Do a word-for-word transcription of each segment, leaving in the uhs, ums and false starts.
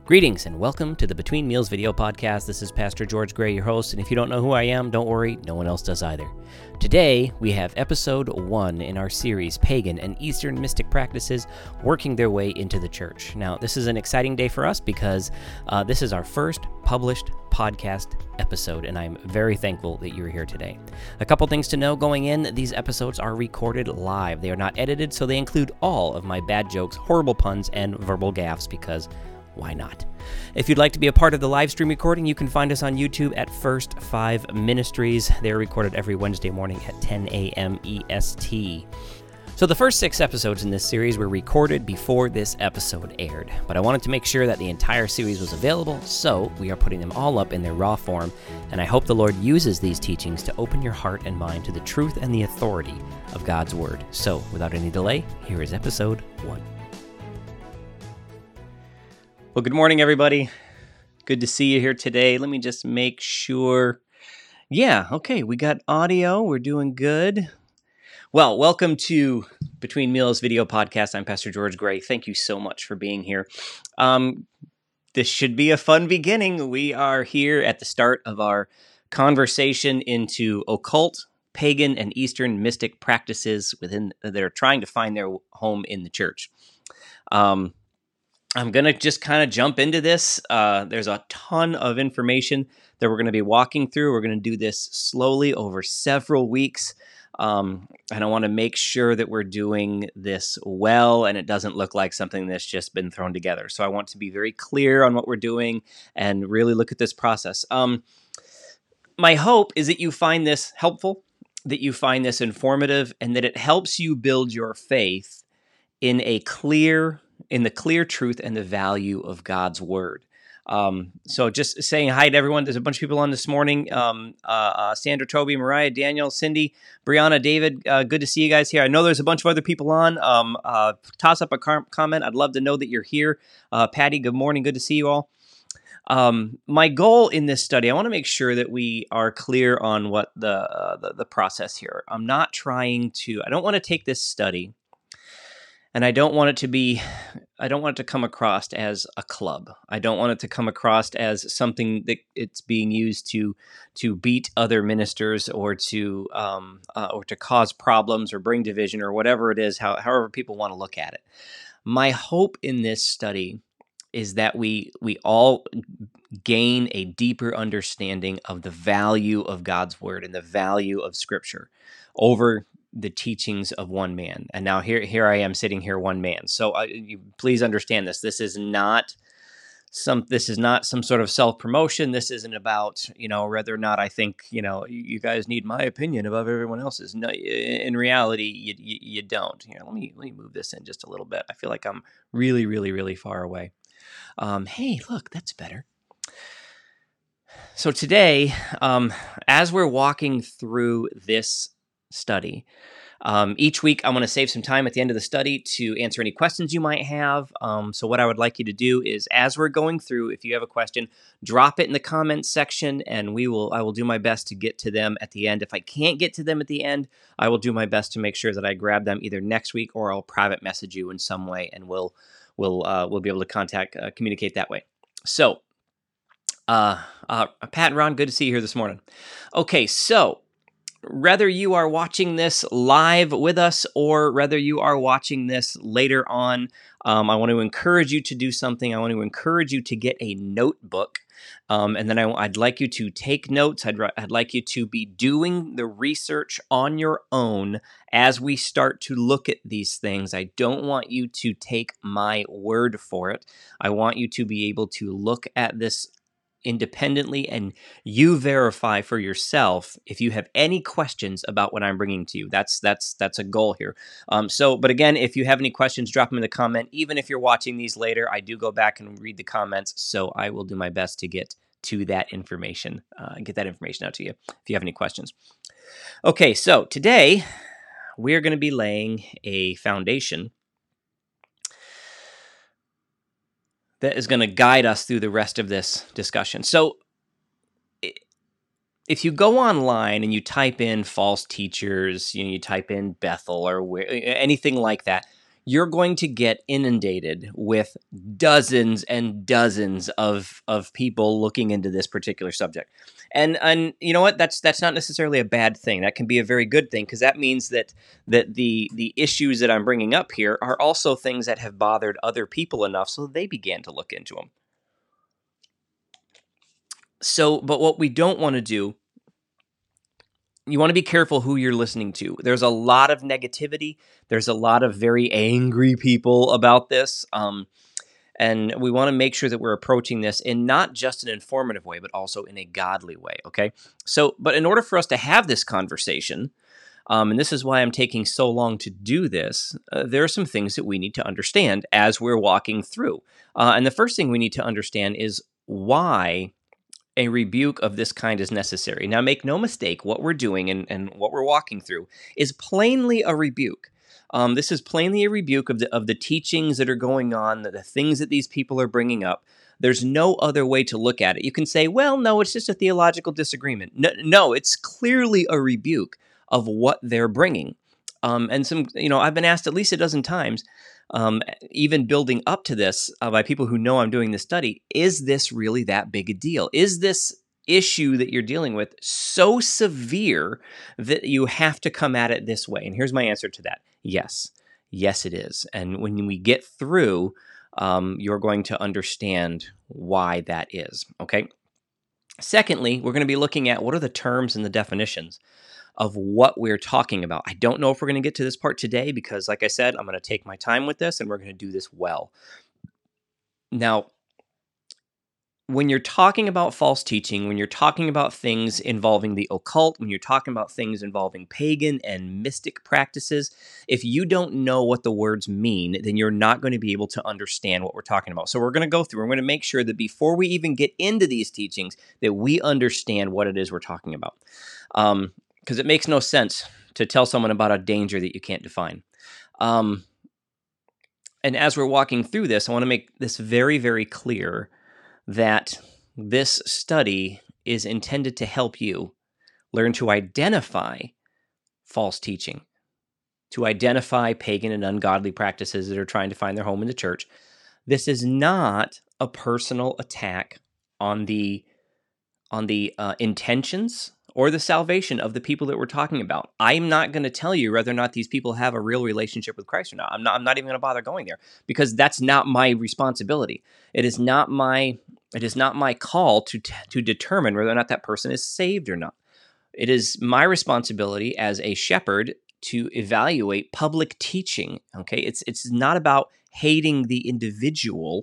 Greetings and welcome to the Between Meals video podcast. This is Pastor George Gray, your host, and if you don't know who I am, don't worry, no one else does either. Today, we have episode one in our series, Pagan and Eastern Mystic Practices Working Their Way into the Church. Now, this is an exciting day for us because uh, this is our first published podcast episode, and I'm very thankful that you're here today. A couple things to know going in: these episodes are recorded live. They are not edited, so they include all of my bad jokes, horrible puns, and verbal gaffes because why not? If you'd like to be a part of the live stream recording, you can find us on YouTube at First Five Ministries. They're recorded every Wednesday morning at ten a.m. E S T. So the first six episodes in this series were recorded before this episode aired, but I wanted to make sure that the entire series was available, so we are putting them all up in their raw form, and I hope the Lord uses these teachings to open your heart and mind to the truth and the authority of God's Word. So, without any delay, here is episode one. Well, good morning, everybody. Good to see you here today. Let me just make sure. Yeah, okay, we got audio. We're doing good. Well, welcome to Between Meals video podcast. I'm Pastor George Gray. Thank you so much for being here. Um, this should be a fun beginning. We are here at the start of our conversation into occult, pagan, and Eastern mystic practices within that are trying to find their home in the church. Um, I'm going to just kind of jump into this. Uh, there's a ton of information that we're going to be walking through. We're going to do this slowly over several weeks. Um, and I want to make sure that we're doing this well and it doesn't look like something that's just been thrown together. So I want to be very clear on what we're doing and really look at this process. Um, my hope is that you find this helpful, that you find this informative, and that it helps you build your faith in a clear in the clear truth and the value of God's Word. Um, so just saying hi to everyone. There's a bunch of people on this morning. Um, uh, uh, Sandra, Toby, Mariah, Daniel, Cindy, Brianna, David, uh, good to see you guys here. I know there's a bunch of other people on. Um, uh, toss up a car- comment. I'd love to know that you're here. Uh, Patty, good morning. Good to see you all. Um, my goal in this study, I want to make sure that we are clear on what the, uh, the, the process here. I'm not trying to, I don't want to take this study and I don't want it to be, I don't want it to come across as a club. I don't want it to come across as something that it's being used to to beat other ministers or to um, uh, or to cause problems or bring division or whatever it is, how, however people want to look at it. My hope in this study is that we we all gain a deeper understanding of the value of God's Word and the value of Scripture over the teachings of one man. And now here here I am sitting here, one man. So uh, you, please understand this. This is not some this is not some sort of self-promotion. This isn't about, you know, whether or not I think, you know, you guys need my opinion above everyone else's. No, in reality, you you, you don't. Here, let me let me move this in just a little bit. I feel like I'm really, really, really far away. Um, hey, look, that's better. So today, um, as we're walking through this study, Um, each week, I want to save some time at the end of the study to answer any questions you might have. Um, so what I would like you to do is, as we're going through, if you have a question, drop it in the comments section, and we will. I will do my best to get to them at the end. If I can't get to them at the end, I will do my best to make sure that I grab them either next week or I'll private message you in some way, and we'll we'll uh, we'll be able to contact uh, communicate that way. So, uh, uh, Pat and Ron, good to see you here this morning. Okay, so whether you are watching this live with us or whether you are watching this later on, um, I want to encourage you to do something. I want to encourage you to get a notebook, um, and then I, I'd like you to take notes. I'd, I'd like you to be doing the research on your own as we start to look at these things. I don't want you to take my word for it. I want you to be able to look at this independently and you verify for yourself if you have any questions about what I'm bringing to you. That's that's that's a goal here. Um, so, but again, if you have any questions, drop them in the comment. Even if you're watching these later, I do go back and read the comments, so I will do my best to get to that information, uh, get that information out to you if you have any questions. Okay, so today we're going to be laying a foundation that is going to guide us through the rest of this discussion. So if you go online and you type in false teachers, you know, you type in Bethel or where, anything like that, you're going to get inundated with dozens and dozens of of people looking into this particular subject. And and you know what? That's that's not necessarily a bad thing. That can be a very good thing, because that means that that the the issues that I'm bringing up here are also things that have bothered other people enough so they began to look into them. So, but what we don't want to do, you want to be careful who you're listening to. There's a lot of negativity. There's a lot of very angry people about this. Um, and we want to make sure that we're approaching this in not just an informative way, but also in a godly way, okay? So, but in order for us to have this conversation, um, and this is why I'm taking so long to do this, uh, there are some things that we need to understand as we're walking through. Uh, and the first thing we need to understand is why a rebuke of this kind is necessary. Now, make no mistake, what we're doing and, and what we're walking through is plainly a rebuke. Um, this is plainly a rebuke of the of the teachings that are going on, the, the things that these people are bringing up. There's no other way to look at it. You can say, well, no, it's just a theological disagreement. No, no it's clearly a rebuke of what they're bringing. Um, and some, you know, I've been asked at least a dozen times, um, even building up to this, uh, by people who know I'm doing this study, is this really that big a deal? Is this issue that you're dealing with so severe that you have to come at it this way? And here's my answer to that. Yes. Yes, it is. And when we get through, um, you're going to understand why that is, okay? Secondly, we're going to be looking at what are the terms and the definitions of what we're talking about. I don't know if we're going to get to this part today because, like I said, I'm going to take my time with this and we're going to do this well. Now, when you're talking about false teaching, when you're talking about things involving the occult, when you're talking about things involving pagan and mystic practices, if you don't know what the words mean, then you're not going to be able to understand what we're talking about. So we're going to go through, we're going to make sure that before we even get into these teachings, that we understand what it is we're talking about. Um, because it makes no sense to tell someone about a danger that you can't define. Um, and as we're walking through this, I want to make this very, very clear that this study is intended to help you learn to identify false teaching, to identify pagan and ungodly practices that are trying to find their home in the church. This is not a personal attack on the on the uh, intentions or the salvation of the people that we're talking about. I'm not going to tell you whether or not these people have a real relationship with Christ or not. I'm not, I'm not even going to bother going there because that's not my responsibility. It is not my, it is not my call to, t- to determine whether or not that person is saved or not. It is my responsibility as a shepherd to evaluate public teaching. Okay. It's, it's not about hating the individual,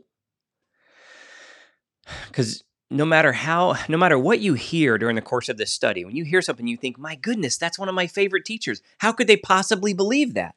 because no matter how, no matter what you hear during the course of this study, when you hear something, you think, my goodness, that's one of my favorite teachers. How could they possibly believe that?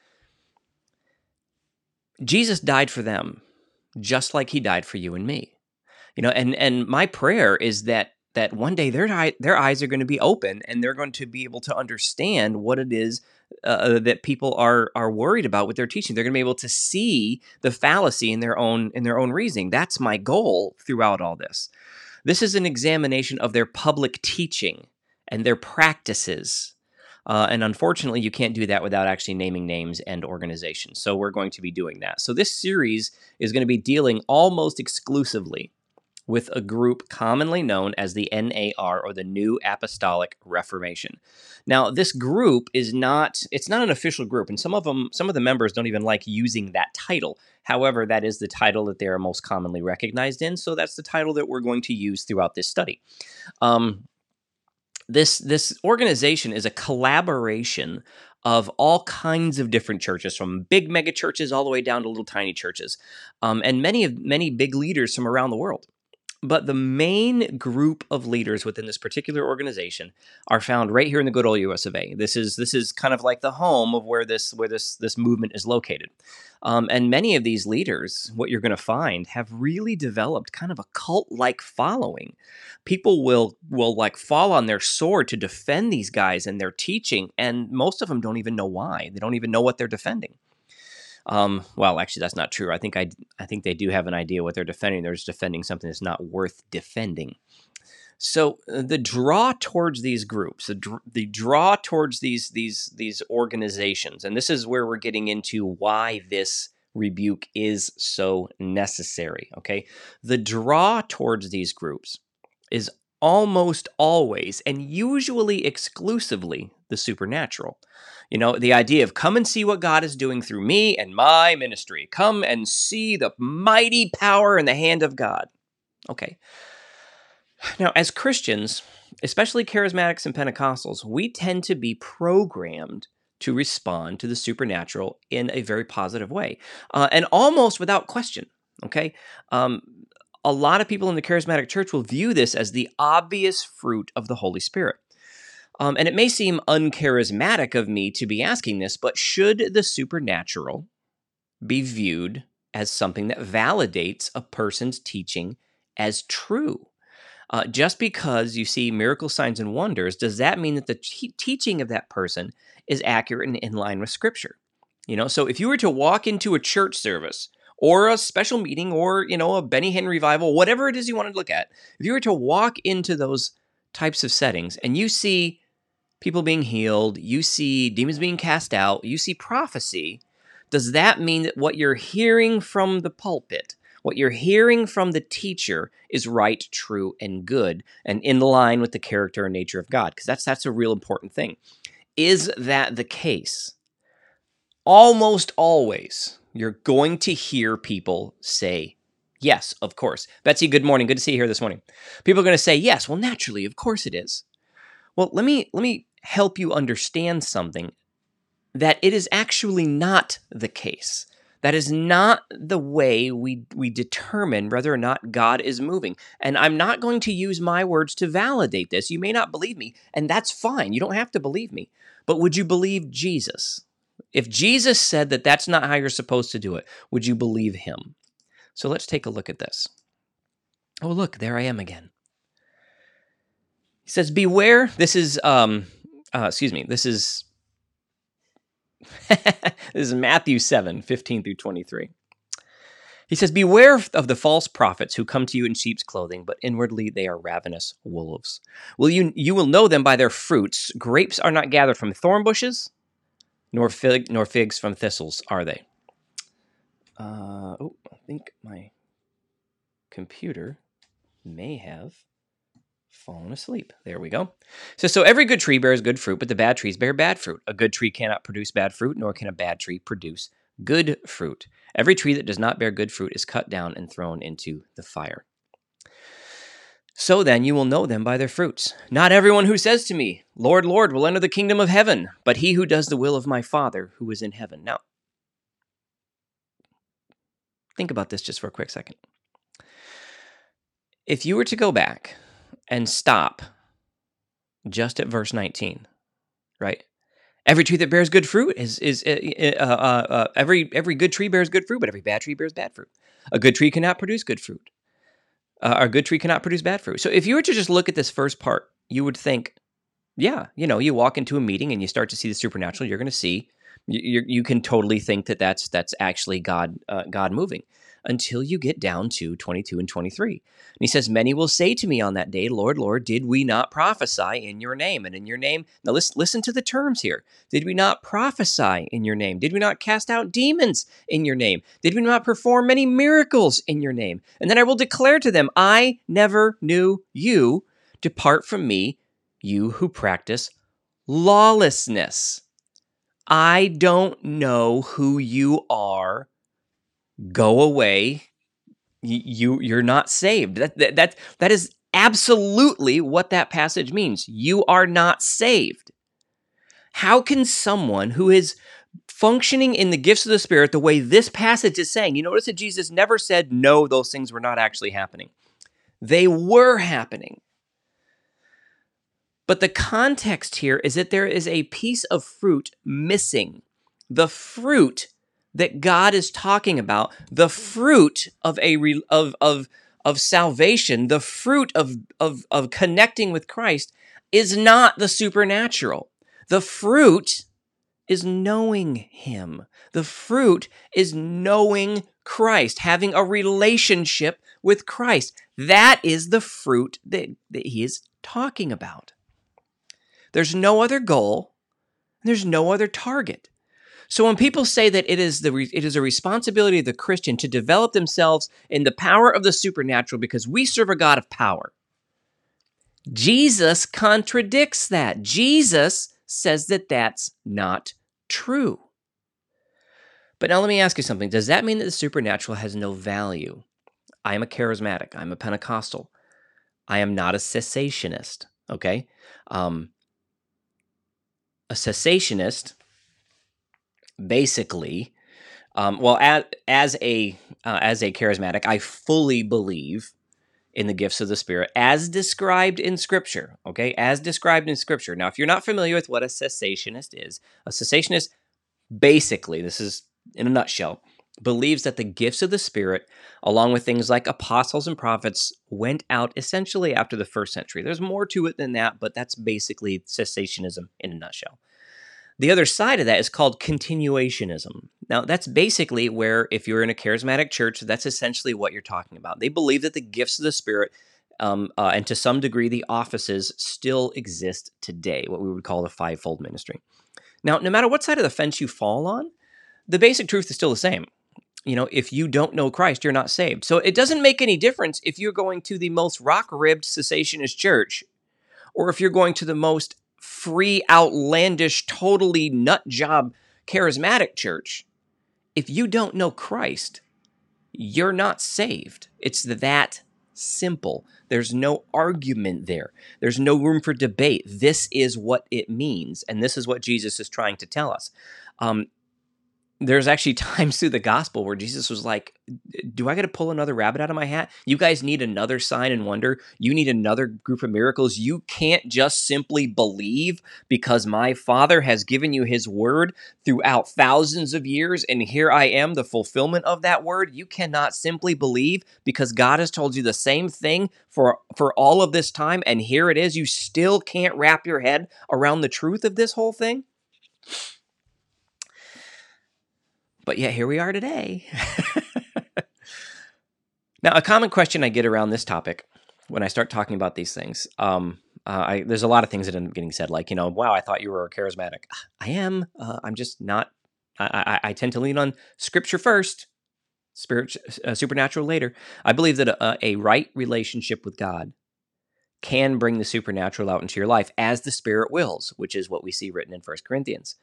Jesus died for them, just like he died for you and me. You know, and, and my prayer is that that one day their eye, their eyes are going to be open and they're going to be able to understand what it is uh, that people are are worried about with their teaching. They're going to be able to see the fallacy in their own in their own reasoning. That's my goal throughout all this. This is an examination of their public teaching and their practices. Uh, and unfortunately, you can't do that without actually naming names and organizations. So we're going to be doing that. So this series is going to be dealing almost exclusively with a group commonly known as the N A R, or the New Apostolic Reformation. Now, this group is not, it's not an official group, and some of them, some of the members don't even like using that title. However, that is the title that they are most commonly recognized in, so that's the title that we're going to use throughout this study. Um, this, this organization is a collaboration of all kinds of different churches, from big mega churches all the way down to little tiny churches, um, and many of many big leaders from around the world. But the main group of leaders within this particular organization are found right here in the good old U S of A. This is this is kind of like the home of where this where this this movement is located. Um, and many of these leaders, what you're going to find, have really developed kind of a cult-like following. People will will like fall on their sword to defend these guys and their teaching, and most of them don't even know why. They don't even know what they're defending. Um, well, actually, that's not true. I think I, I think they do have an idea what they're defending. They're just defending something that's not worth defending. So uh, the draw towards these groups, the, dr- the draw towards these these these organizations, and this is where we're getting into why this rebuke is so necessary. Okay, the draw towards these groups is almost always and usually exclusively the supernatural. You know, the idea of come and see what God is doing through me and my ministry. Come and see the mighty power in the hand of God. Okay. Now, as Christians, especially charismatics and Pentecostals, we tend to be programmed to respond to the supernatural in a very positive way, uh, and almost without question. Okay, um, a lot of people in the charismatic church will view this as the obvious fruit of the Holy Spirit. Um, and it may seem uncharismatic of me to be asking this, but should the supernatural be viewed as something that validates a person's teaching as true? Uh, just because you see miracle signs and wonders, does that mean that the te- teaching of that person is accurate and in line with Scripture? You know, so if you were to walk into a church service or a special meeting or, you know, a Benny Hinn revival, whatever it is you want to look at, if you were to walk into those types of settings and you see people being healed, you see demons being cast out, you see prophecy, does that mean that what you're hearing from the pulpit, what you're hearing from the teacher is right, true, and good, and in line with the character and nature of God? Because that's that's a real important thing. Is that the case? Almost always, you're going to hear people say, yes, of course. Betsy, good morning. Good to see you here this morning. People are going to say, yes, well, naturally, of course it is. Well, let me let me help you understand something, that it is actually not the case. That is not the way we, we determine whether or not God is moving. And I'm not going to use my words to validate this. You may not believe me, and that's fine. You don't have to believe me. But would you believe Jesus? If Jesus said that that's not how you're supposed to do it, would you believe him? So let's take a look at this. Oh, look, there I am again. He says, beware. This is, um, uh, excuse me, this is... this is Matthew seven, fifteen through twenty-three. He says, beware of the false prophets who come to you in sheep's clothing, but inwardly they are ravenous wolves. Will you, you will know them by their fruits. Grapes are not gathered from thorn bushes, nor fig, nor figs from thistles, are they? Uh, oh, I think my computer may have fallen asleep. There we go. So, so every good tree bears good fruit, but the bad trees bear bad fruit. A good tree cannot produce bad fruit, nor can a bad tree produce good fruit. Every tree that does not bear good fruit is cut down and thrown into the fire. So then you will know them by their fruits. Not everyone who says to me, Lord, Lord, will enter the kingdom of heaven, but he who does the will of my Father who is in heaven. Now, think about this just for a quick second. If you were to go back and stop just at verse nineteen, right? Every tree that bears good fruit is is uh, uh, uh, uh, every every good tree bears good fruit, but every bad tree bears bad fruit. A good tree cannot produce good fruit. Uh, a good tree cannot produce bad fruit. So if you were to just look at this first part, you would think, yeah, you know, you walk into a meeting and you start to see the supernatural. You're going to see, you you can totally think that that's that's actually God uh, God moving, until you get down to twenty-two and twenty-three. And he says, many will say to me on that day, Lord, Lord, did we not prophesy in your name? And in your name, now listen, listen to the terms here. Did we not prophesy in your name? Did we not cast out demons in your name? Did we not perform many miracles in your name? And then I will declare to them, I never knew you. Depart from me, you who practice lawlessness. I don't know who you are. Go away. You, you're not saved. That, that, that, that is absolutely what that passage means. You are not saved. How can someone who is functioning in the gifts of the Spirit the way this passage is saying, you notice that Jesus never said, no, those things were not actually happening. They were happening. But the context here is that there is a piece of fruit missing. The fruit that God is talking about, the fruit of a of of of salvation, the fruit of of of connecting with Christ, is not the supernatural. The fruit is knowing him. The fruit is knowing Christ, having a relationship with Christ. That is the fruit that, that he is talking about. There's no other goal. There's no other target. So when people say that it is the it is a responsibility of the Christian to develop themselves in the power of the supernatural because we serve a God of power, Jesus contradicts that. Jesus says that that's not true. But now let me ask you something. Does that mean that the supernatural has no value? I am a charismatic. I'm a Pentecostal. I am not a cessationist, okay? Um, a cessationist, basically, um, well, as, as a uh, as a charismatic, I fully believe in the gifts of the Spirit as described in Scripture, okay? As described in Scripture. Now, if you're not familiar with what a cessationist is, a cessationist, basically, this is in a nutshell, believes that the gifts of the Spirit, along with things like apostles and prophets, went out essentially after the first century. There's more to it than that, but that's basically cessationism in a nutshell. The other side of that is called continuationism. Now, that's basically where, if you're in a charismatic church, that's essentially what you're talking about. They believe that the gifts of the Spirit, um, uh, and to some degree the offices, still exist today, what we would call the fivefold ministry. Now, no matter what side of the fence you fall on, the basic truth is still the same. You know, if you don't know Christ, you're not saved. So it doesn't make any difference if you're going to the most rock-ribbed cessationist church or if you're going to the most free, outlandish, totally nut job charismatic church. If you don't know Christ, you're not saved. It's that simple. There's no argument there. There's no room for debate. This is what it means, and this is what Jesus is trying to tell us. Um, There's actually times through the gospel where Jesus was like, do I got to pull another rabbit out of my hat? You guys need another sign and wonder. You need another group of miracles. You can't just simply believe because my Father has given you his word throughout thousands of years, and here I am, the fulfillment of that word. You cannot simply believe because God has told you the same thing for, for all of this time, and here it is. You still can't wrap your head around the truth of this whole thing? But yet here we are today. Now, a common question I get around this topic when I start talking about these things, um, uh, I, there's a lot of things that end up getting said, like, you know, wow, I thought you were a charismatic. I am. Uh, I'm just not. I, I, I tend to lean on Scripture first, spirit, uh, supernatural later. I believe that a, a right relationship with God can bring the supernatural out into your life as the Spirit wills, which is what we see written in First Corinthians.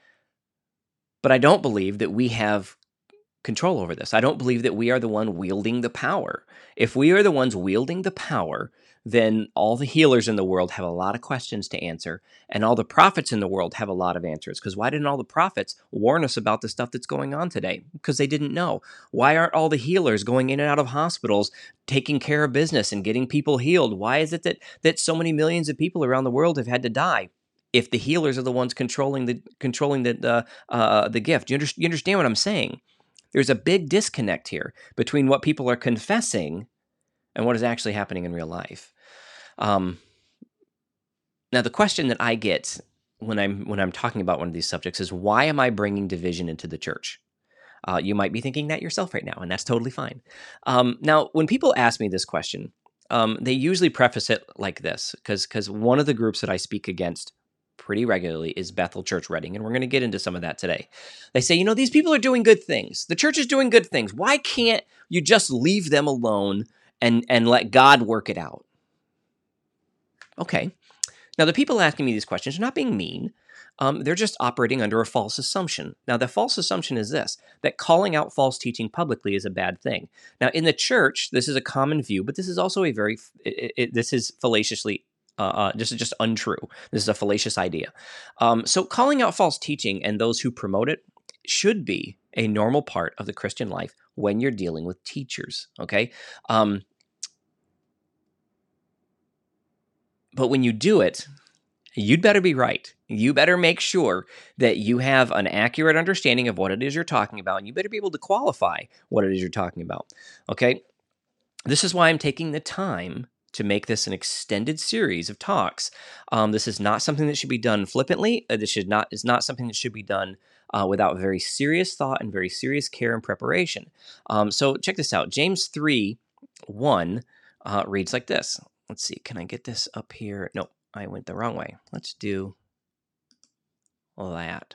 But I don't believe that we have control over this. I don't believe that we are the one wielding the power. If we are the ones wielding the power, then all the healers in the world have a lot of questions to answer, and all the prophets in the world have a lot of answers. Because why didn't all the prophets warn us about the stuff that's going on today? Because they didn't know. Why aren't all the healers going in and out of hospitals, taking care of business and getting people healed? Why is it that, that so many millions of people around the world have had to die? If the healers are the ones controlling the controlling the the, uh, the gift, you, under, you understand what I'm saying? There's a big disconnect here between what people are confessing and what is actually happening in real life. Um, now, the question that I get when I'm when I'm talking about one of these subjects is, why am I bringing division into the church? Uh, you might be thinking that yourself right now, and that's totally fine. Um, now, when people ask me this question, um, they usually preface it like this, because because one of the groups that I speak against pretty regularly is Bethel Church Reading, and we're going to get into some of that today. They say, you know, these people are doing good things. The church is doing good things. Why can't you just leave them alone and, and let God work it out? Okay. Now, the people asking me these questions are not being mean. Um, they're just operating under a false assumption. Now, the false assumption is this, that calling out false teaching publicly is a bad thing. Now, in the church, this is a common view, but this is also a very, it, it, this is fallaciously Uh, uh, this is just untrue. This is a fallacious idea. Um, so calling out false teaching and those who promote it should be a normal part of the Christian life when you're dealing with teachers, okay? Um, but when you do it, you'd better be right. You better make sure that you have an accurate understanding of what it is you're talking about, and you better be able to qualify what it is you're talking about, okay? This is why I'm taking the time to make this an extended series of talks. Um, this is not something that should be done flippantly. Uh, this should not is not something that should be done uh, without very serious thought and very serious care and preparation. Um, so check this out. James three one uh, reads like this. Let's see. Can I get this up here? Nope, I went the wrong way. Let's do that.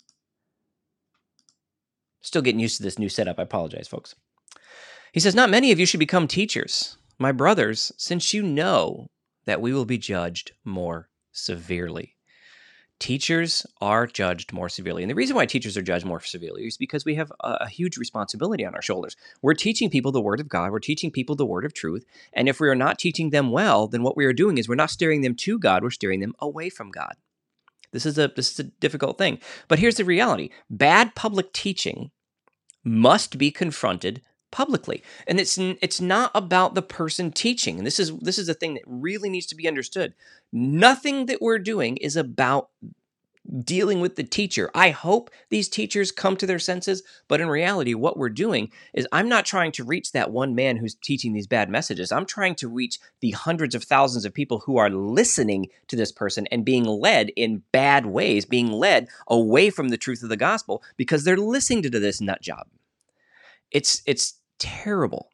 Still getting used to this new setup. I apologize, folks. He says, "Not many of you should become teachers, my brothers, since you know that we will be judged more severely." Teachers are judged more severely. And the reason why teachers are judged more severely is because we have a, a huge responsibility on our shoulders. We're teaching people the word of God. We're teaching people the word of truth. And if we are not teaching them well, then what we are doing is we're not steering them to God. We're steering them away from God. This is a, this is a difficult thing. But here's the reality. Bad public teaching must be confronted publicly. And it's it's not about the person teaching. And this is this is a thing that really needs to be understood. Nothing that we're doing is about dealing with the teacher. I hope these teachers come to their senses, but in reality, what we're doing is I'm not trying to reach that one man who's teaching these bad messages. I'm trying to reach the hundreds of thousands of people who are listening to this person and being led in bad ways, being led away from the truth of the gospel because they're listening to this nut job. It's it's terrible.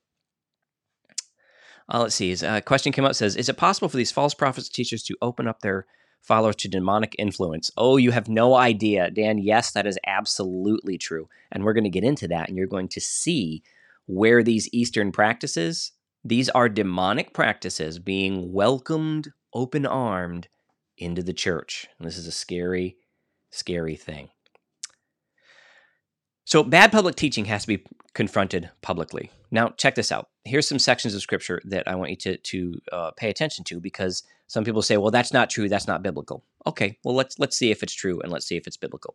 Uh, let's see. A question came up, says, is it possible for these false prophets teachers to open up their followers to demonic influence? Oh, you have no idea, Dan. Yes, that is absolutely true. And we're going to get into that, and you're going to see where these Eastern practices, these are demonic practices being welcomed open-armed into the church. And this is a scary, scary thing. So bad public teaching has to be confronted publicly. Now, check this out. Here's some sections of Scripture that I want you to, to uh, pay attention to, because some people say, well, that's not true, that's not biblical. Okay, well, let's let's see if it's true, and let's see if it's biblical.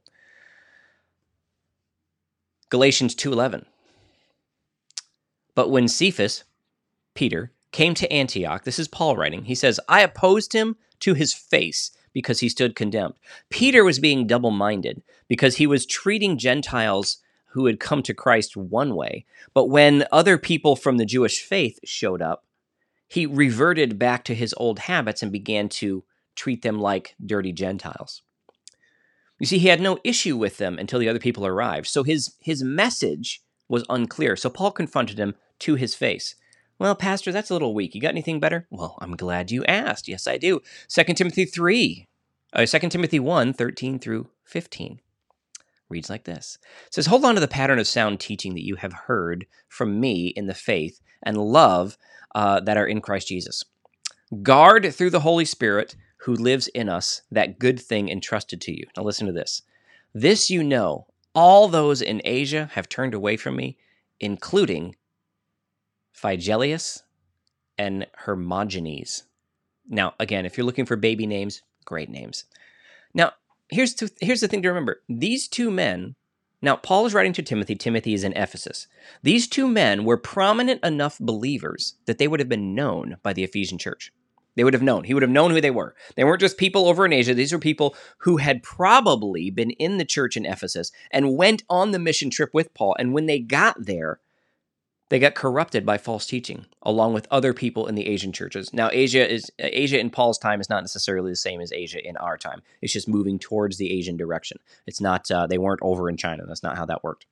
Galatians two eleven. But when Cephas, Peter, came to Antioch, this is Paul writing, he says, I opposed him to his face because he stood condemned. Peter was being double-minded because he was treating Gentiles who had come to Christ one way, but when other people from the Jewish faith showed up, he reverted back to his old habits and began to treat them like dirty Gentiles. You see, he had no issue with them until the other people arrived, so his, his message was unclear. So Paul confronted him to his face. Well, Pastor, that's a little weak. You got anything better? Well, I'm glad you asked. Yes, I do. Second Timothy three, uh, Second Timothy one, thirteen through fifteen. Reads like this. It says, hold on to the pattern of sound teaching that you have heard from me in the faith and love uh, that are in Christ Jesus. Guard through the Holy Spirit who lives in us that good thing entrusted to you. Now listen to this. This you know, all those in Asia have turned away from me, including Phygellus and Hermogenes. Now, again, if you're looking for baby names, great names. Now, Here's, to, here's the thing to remember. These two men, now Paul is writing to Timothy. Timothy is in Ephesus. These two men were prominent enough believers that they would have been known by the Ephesian church. They would have known. He would have known who they were. They weren't just people over in Asia. These were people who had probably been in the church in Ephesus and went on the mission trip with Paul. And when they got there, they got corrupted by false teaching, along with other people in the Asian churches. Now, Asia is Asia in Paul's time is not necessarily the same as Asia in our time. It's just moving towards the Asian direction. It's not, uh, they weren't over in China. That's not how that worked.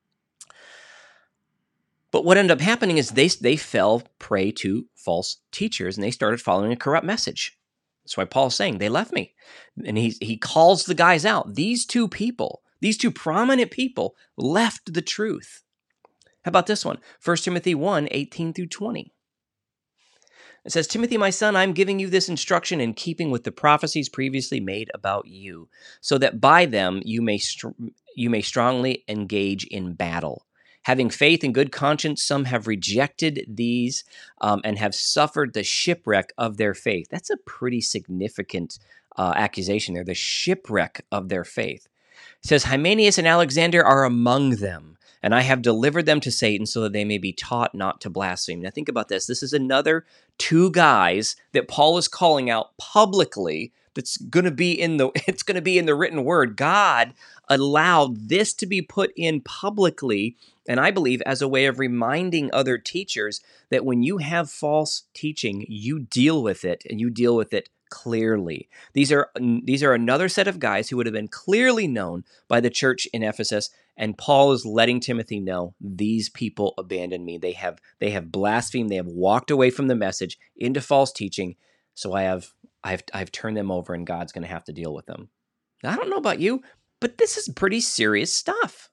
But what ended up happening is they, they fell prey to false teachers, and they started following a corrupt message. That's why Paul's saying, they left me. And he, he calls the guys out. These two people, these two prominent people left the truth. How about this one? First Timothy one, eighteen through twenty. It says, Timothy, my son, I'm giving you this instruction in keeping with the prophecies previously made about you, so that by them you may str- you may strongly engage in battle. Having faith and good conscience, some have rejected these um, and have suffered the shipwreck of their faith. That's a pretty significant uh, accusation there, the shipwreck of their faith. It says, Hymenaeus and Alexander are among them, and I have delivered them to Satan so that they may be taught not to blaspheme. Now think about this. This is another two guys that Paul is calling out publicly that's going to be in the it's going to be in the written word. God allowed this to be put in publicly, and I believe as a way of reminding other teachers that when you have false teaching, you deal with it, and you deal with it clearly. These are these are another set of guys who would have been clearly known by the church in Ephesus, and Paul is letting Timothy know, these people abandoned me. They have they have blasphemed. They have walked away from the message into false teaching. So I have I've I've turned them over, and God's going to have to deal with them. Now, I don't know about you, but this is pretty serious stuff.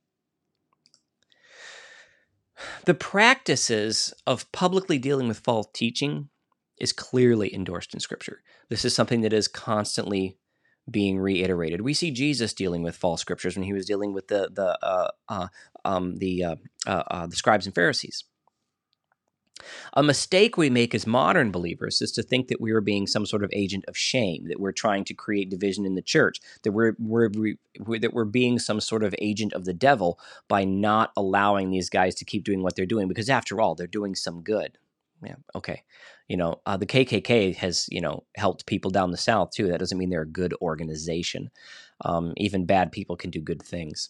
The practices of publicly dealing with false teaching is clearly endorsed in Scripture. This is something that is constantly being reiterated. We see Jesus dealing with false scriptures when he was dealing with the the uh, uh, um, the uh, uh, uh, the scribes and Pharisees. A mistake we make as modern believers is to think that we are being some sort of agent of shame, that we're trying to create division in the church, that we're, we're, we're that we're being some sort of agent of the devil by not allowing these guys to keep doing what they're doing, because after all, they're doing some good. Yeah, okay. You know, uh, the K K K has, you know, helped people down the South too. That doesn't mean they're a good organization. Um, even bad people can do good things.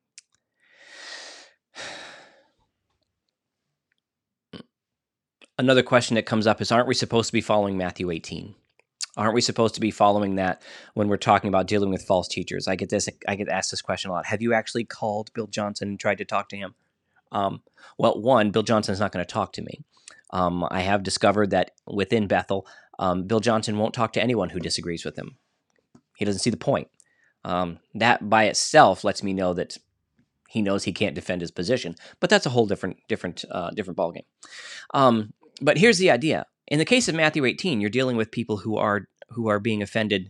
Another question that comes up is, aren't we supposed to be following Matthew eighteen? Aren't we supposed to be following that when we're talking about dealing with false teachers? I get this. I get asked this question a lot. Have you actually called Bill Johnson and tried to talk to him? Um, well, one, Bill Johnson is not going to talk to me. Um, I have discovered that within Bethel, um, Bill Johnson won't talk to anyone who disagrees with him. He doesn't see the point. Um, that by itself lets me know that he knows he can't defend his position, but that's a whole different, different, uh, different ballgame. Um, but here's the idea: in the case of Matthew eighteen, you're dealing with people who are who are being offended,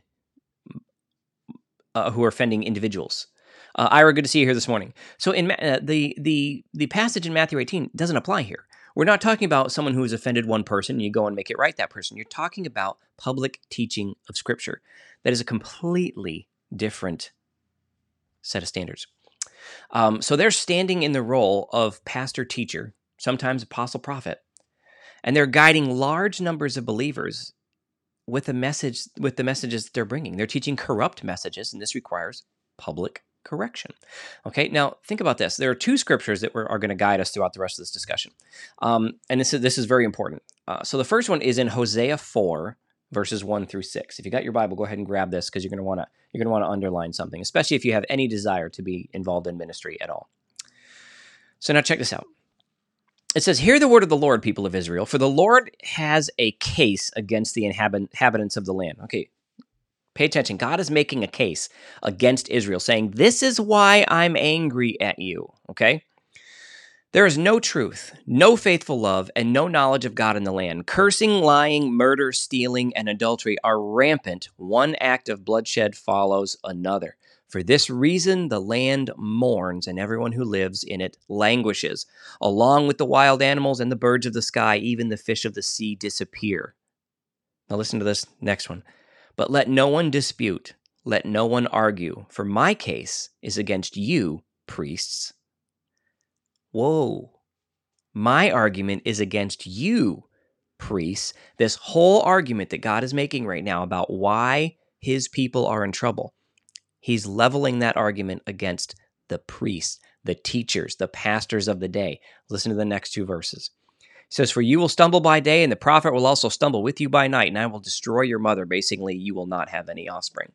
uh, who are offending individuals. Uh, Ira, good to see you here this morning. So, in uh, the the the passage in Matthew eighteen doesn't apply here. We're not talking about someone who has offended one person and you go and make it right that person. You're talking about public teaching of Scripture. That is a completely different set of standards. Um, so they're standing in the role of pastor, teacher, sometimes apostle, prophet, and they're guiding large numbers of believers with the message, with the messages that they're bringing. They're teaching corrupt messages, and this requires public correction. Okay, now think about this. There are two scriptures that were, are going to guide us throughout the rest of this discussion, um, and this is this is very important. Uh, so the first one is in Hosea four, verses one through six. If you got your Bible, go ahead and grab this, because you're going to want to you're going to want to underline something, especially if you have any desire to be involved in ministry at all. So now check this out. It says, "Hear the word of the Lord, people of Israel, for the Lord has a case against the inhabit- inhabitants of the land." Okay. Pay attention. God is making a case against Israel, saying, this is why I'm angry at you, okay? "There is no truth, no faithful love, and no knowledge of God in the land. Cursing, lying, murder, stealing, and adultery are rampant. One act of bloodshed follows another. For this reason, the land mourns, and everyone who lives in it languishes. Along with the wild animals and the birds of the sky, even the fish of the sea disappear." Now listen to this next one. "But let no one dispute, let no one argue, for my case is against you, priests." Whoa. My argument is against you, priests. This whole argument that God is making right now about why his people are in trouble, he's leveling that argument against the priests, the teachers, the pastors of the day. Listen to the next two verses. It says, "For you will stumble by day, and the prophet will also stumble with you by night, and I will destroy your mother." Basically, you will not have any offspring.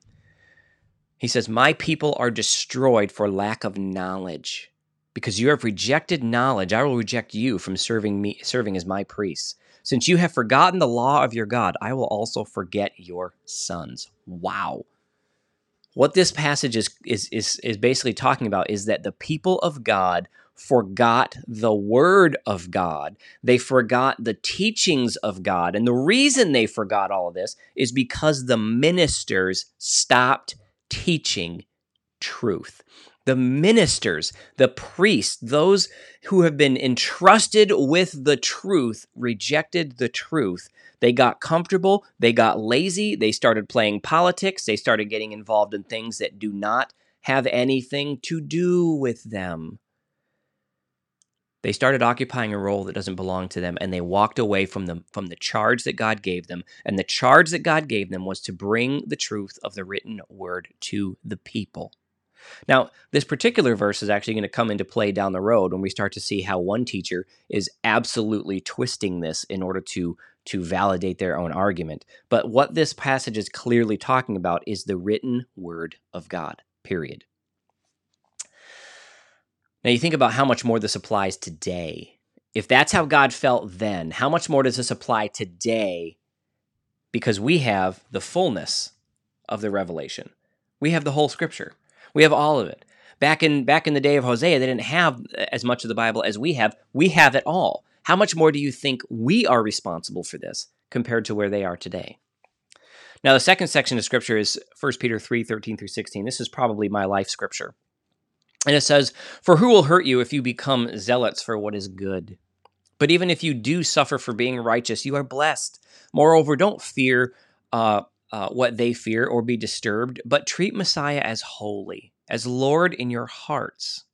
He says, "My people are destroyed for lack of knowledge. Because you have rejected knowledge, I will reject you from serving me, serving as my priests. Since you have forgotten the law of your God, I will also forget your sons." Wow. What this passage is, is, is, is basically talking about is that the people of God forgot the word of God. They forgot the teachings of God. And the reason they forgot all of this is because the ministers stopped teaching truth. The ministers, the priests, those who have been entrusted with the truth, rejected the truth. They got comfortable, they got lazy, they started playing politics, they started getting involved in things that do not have anything to do with them. They started occupying a role that doesn't belong to them, and they walked away from the, from the charge that God gave them. And the charge that God gave them was to bring the truth of the written word to the people. Now, this particular verse is actually going to come into play down the road when we start to see how one teacher is absolutely twisting this in order to, to validate their own argument. But what this passage is clearly talking about is the written word of God, period. Now, you think about how much more this applies today. If that's how God felt then, how much more does this apply today? Because we have the fullness of the revelation. We have the whole Scripture. We have all of it. Back in back in the day of Hosea, they didn't have as much of the Bible as we have. We have it all. How much more do you think we are responsible for this compared to where they are today? Now, the second section of Scripture is First Peter three, thirteen through sixteen. This is probably my life scripture. And it says, "For who will hurt you if you become zealots for what is good? But even if you do suffer for being righteous, you are blessed. Moreover, don't fear uh, uh, what they fear or be disturbed, but treat Messiah as holy, as Lord in your hearts,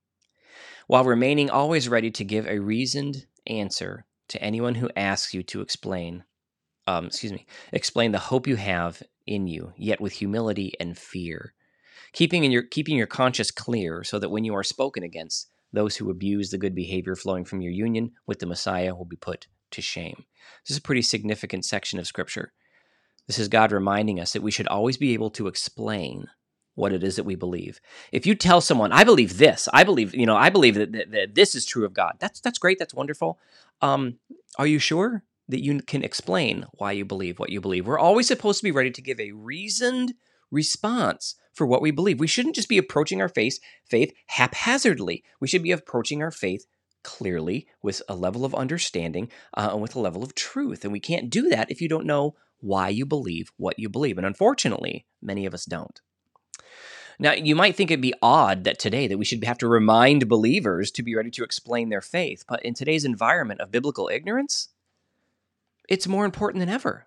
while remaining always ready to give a reasoned answer to anyone who asks you to explain, um, excuse me, explain the hope you have in you, yet with humility and fear. Keeping in your keeping your conscience clear, so that when you are spoken against, those who abuse the good behavior flowing from your union with the Messiah will be put to shame." This is a pretty significant section of Scripture. This is God reminding us that we should always be able to explain what it is that we believe. If you tell someone, "I believe this, I believe, you know, I believe that, that, that this is true of God," that's that's great, that's wonderful. Um, are you sure that you can explain why you believe what you believe? We're always supposed to be ready to give a reasoned response for what we believe. We shouldn't just be approaching our faith, faith haphazardly. We should be approaching our faith clearly with a level of understanding uh, and with a level of truth. And we can't do that if you don't know why you believe what you believe. And unfortunately, many of us don't. Now, you might think it'd be odd that today that we should have to remind believers to be ready to explain their faith. But in today's environment of biblical ignorance, it's more important than ever.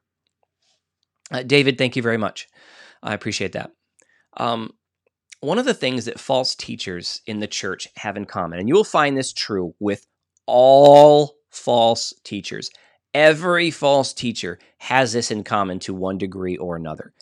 Uh, David, thank you very much. I appreciate that. Um, one of the things that false teachers in the church have in common, and you will find this true with all false teachers, every false teacher has this in common to one degree or another.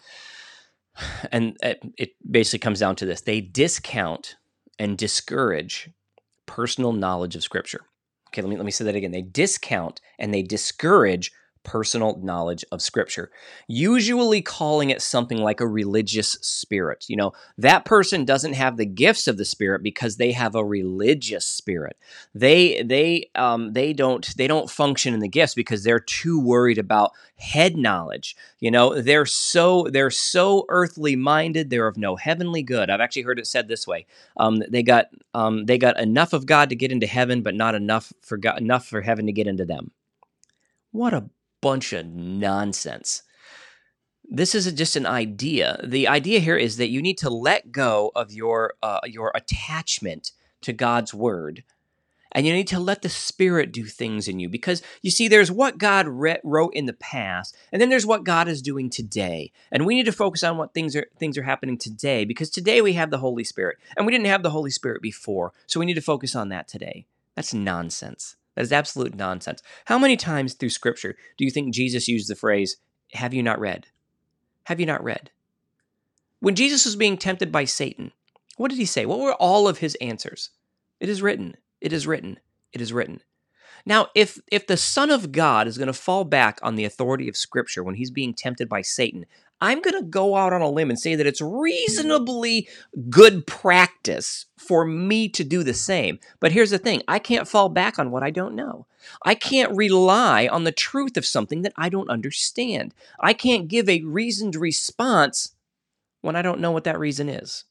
And it, it basically comes down to this. They discount and discourage personal knowledge of Scripture. Okay, let me let me say that again. They discount and they discourage personal knowledge of Scripture, usually calling it something like a religious spirit. You know, that person doesn't have the gifts of the Spirit because they have a religious spirit. They they um they don't they don't function in the gifts because they're too worried about head knowledge. You know, they're so they're so earthly minded. They're of no heavenly good. I've actually heard it said this way: um, they got um they got enough of God to get into heaven, but not enough for God, enough for heaven to get into them. What a bunch of nonsense. This is just an idea. The idea here is that you need to let go of your uh, your attachment to God's word, and you need to let the Spirit do things in you. Because you see, there's what God re- wrote in the past, and then there's what God is doing today. And we need to focus on what things are things are happening today, because today we have the Holy Spirit, and we didn't have the Holy Spirit before, so we need to focus on that today. That's nonsense. That is absolute nonsense. How many times through Scripture do you think Jesus used the phrase, "Have you not read? Have you not read?" When Jesus was being tempted by Satan, what did he say? What were all of his answers? It is written. It is written. It is written. Now, if if the Son of God is going to fall back on the authority of Scripture when he's being tempted by Satan, I'm going to go out on a limb and say that it's reasonably good practice for me to do the same. But here's the thing. I can't fall back on what I don't know. I can't rely on the truth of something that I don't understand. I can't give a reasoned response when I don't know what that reason is.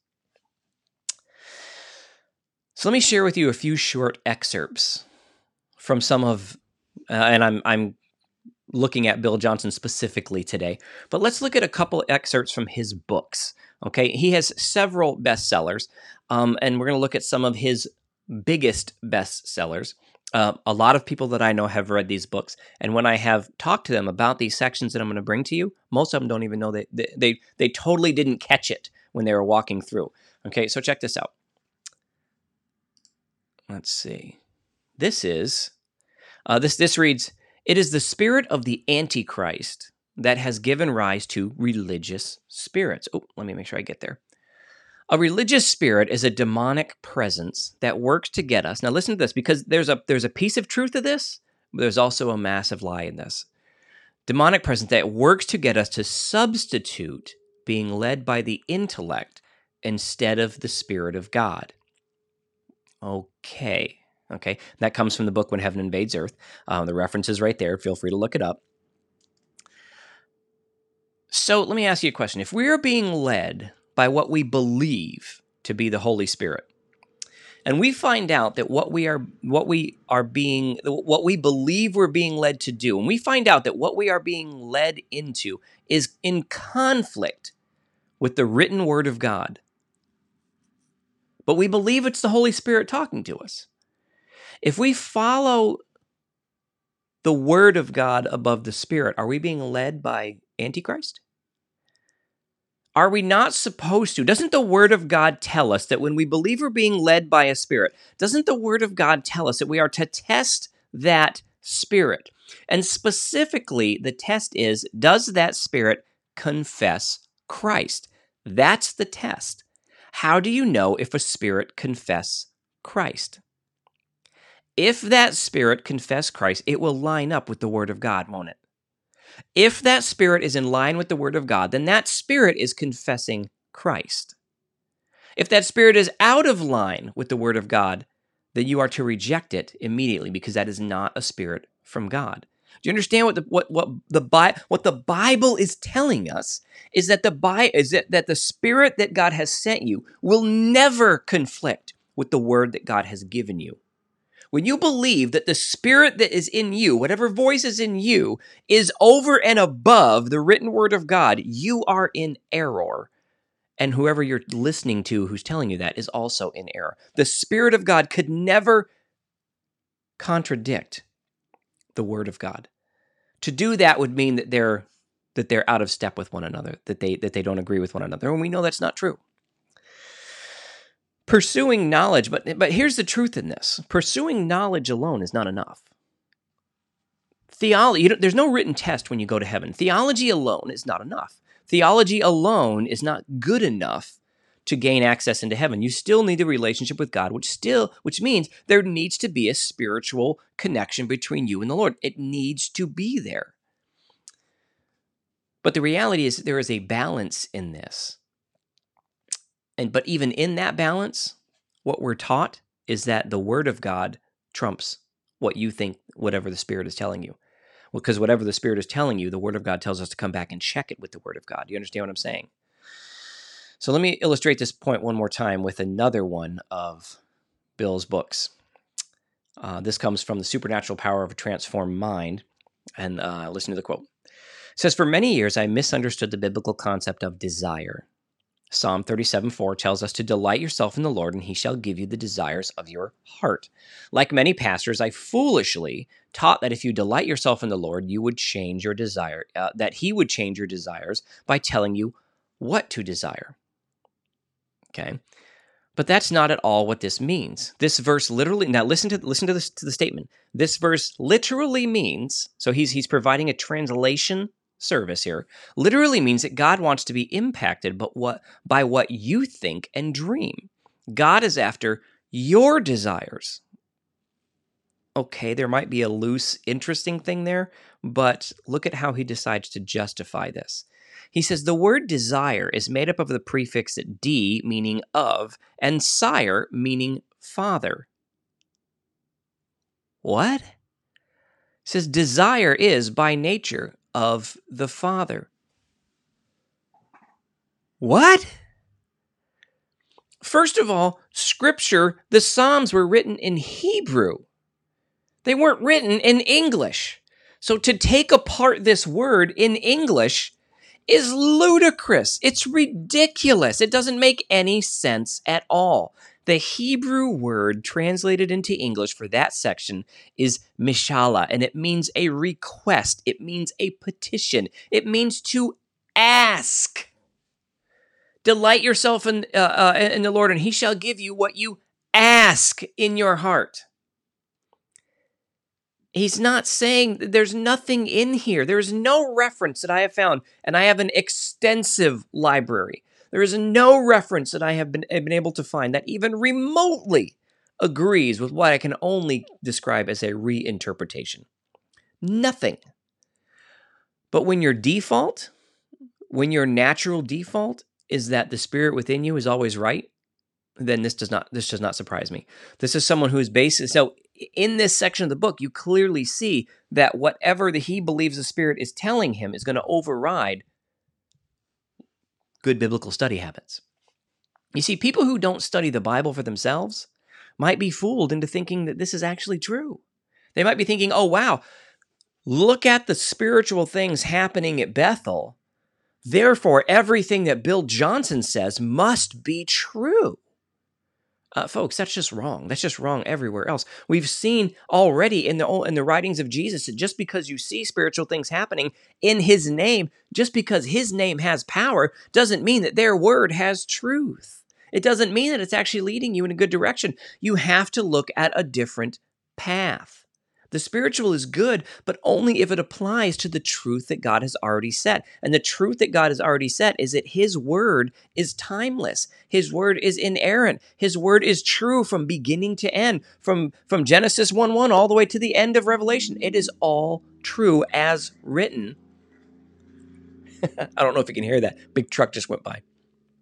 So let me share with you a few short excerpts from some of, uh, and I'm I'm looking at Bill Johnson specifically today, but let's look at a couple excerpts from his books. Okay, he has several bestsellers, um, and we're going to look at some of his biggest bestsellers. Uh, a lot of people that I know have read these books, and when I have talked to them about these sections that I'm going to bring to you, most of them don't even know that they, they they totally didn't catch it when they were walking through. Okay, so check this out. Let's see. This is, uh, this, this reads, it is the spirit of the Antichrist that has given rise to religious spirits. Oh, let me make sure I get there. A religious spirit is a demonic presence that works to get us. Now listen to this, because there's a there's a piece of truth to this, but there's also a massive lie in this. Demonic presence that works to get us to substitute being led by the intellect instead of the Spirit of God. Okay. Okay. That comes from the book When Heaven Invades Earth. Um, the reference is right there. Feel free to look it up. So let me ask you a question. If we're being led by what we believe to be the Holy Spirit, and we find out that what we are what we are being what we believe we're being led to do, and we find out that what we are being led into is in conflict with the written word of God, but we believe it's the Holy Spirit talking to us. If we follow the word of God above the Spirit, are we being led by Antichrist? Are we not supposed to? Doesn't the Word of God tell us that when we believe we're being led by a spirit, doesn't the Word of God tell us that we are to test that spirit? And specifically, the test is, does that spirit confess Christ? That's the test. How do you know if a spirit confess Christ? If that spirit confess Christ, it will line up with the Word of God, won't it? If that spirit is in line with the Word of God, then that spirit is confessing Christ. If that spirit is out of line with the Word of God, then you are to reject it immediately, because that is not a spirit from God. Do you understand what the what what the Bi- what the Bible is telling us is that the Bi- is that, that the spirit that God has sent you will never conflict with the word that God has given you. When you believe that the spirit that is in you, whatever voice is in you, is over and above the written word of God, you are in error. And whoever you're listening to who's telling you that is also in error. The Spirit of God could never contradict the Word of God. To do that would mean that they're that they're out of step with one another, that they that they don't agree with one another, and we know that's not true. Pursuing knowledge, but but here's the truth in this. Pursuing knowledge alone is not enough. Theology, you don't, there's no written test when you go to heaven. Theology alone is not enough. Theology alone is not good enough to gain access into heaven. You still need a relationship with God, which still, which means there needs to be a spiritual connection between you and the Lord. It needs to be there. But the reality is there is a balance in this. And but even in that balance, what we're taught is that the Word of God trumps what you think, whatever the Spirit is telling you. Well, because whatever the Spirit is telling you, the Word of God tells us to come back and check it with the Word of God. You understand what I'm saying? So let me illustrate this point one more time with another one of Bill's books. Uh, this comes from The Supernatural Power of a Transformed Mind. And uh, listen to the quote. It says, "For many years, I misunderstood the biblical concept of desire. Psalm thirty-seven four tells us to delight yourself in the Lord, and he shall give you the desires of your heart. Like many pastors, I foolishly taught that if you delight yourself in the Lord, you would change your desire, uh, that he would change your desires by telling you what to desire." Okay, but that's not at all what this means. This verse literally, now listen to listen to this to the statement. This verse literally means, so he's he's providing a translation service here, literally means that God wants to be impacted but what by what you think and dream. God is after your desires. Okay, there might be a loose, interesting thing there, but look at how he decides to justify this. He says the word desire is made up of the prefix "d," meaning of, and sire, meaning father. What? He says desire is, by nature, of the Father. What? First of all, Scripture, the Psalms were written in Hebrew. They weren't written in English. So to take apart this word in English is ludicrous. It's ridiculous. It doesn't make any sense at all. The Hebrew word translated into English for that section is mishala, and it means a request. It means a petition. It means to ask. Delight yourself in, uh, uh, in the Lord, and he shall give you what you ask in your heart. He's not saying, there's nothing in here. There's no reference that I have found, and I have an extensive library. There is no reference that I have been, been able to find that even remotely agrees with what I can only describe as a reinterpretation. Nothing. But when your default, when your natural default is that the spirit within you is always right, then this does not this does not surprise me. This is someone who is based. So in this section of the book, you clearly see that whatever that he believes the Spirit is telling him is going to override good biblical study habits. You see, people who don't study the Bible for themselves might be fooled into thinking that this is actually true. They might be thinking, oh, wow, look at the spiritual things happening at Bethel. Therefore, everything that Bill Johnson says must be true. Uh, folks, that's just wrong. That's just wrong everywhere else. We've seen already in the in the writings of Jesus that just because you see spiritual things happening in his name, just because his name has power, doesn't mean that their word has truth. It doesn't mean that it's actually leading you in a good direction. You have to look at a different path. The spiritual is good, but only if it applies to the truth that God has already set. And the truth that God has already set is that his word is timeless. His word is inerrant. His word is true from beginning to end, from, from Genesis one one all the way to the end of Revelation. It is all true as written. I don't know if you can hear that. Big truck just went by.